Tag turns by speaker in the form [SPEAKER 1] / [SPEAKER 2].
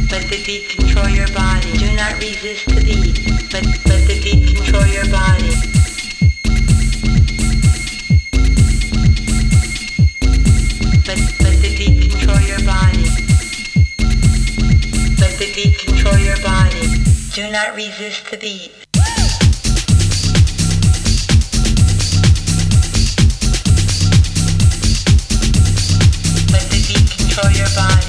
[SPEAKER 1] Let the beat control your body. Do not resist the beat. Let the beat control your body. Let the beat control your body. Let the beat control your body. Do not resist the beat. Let the beat control your body.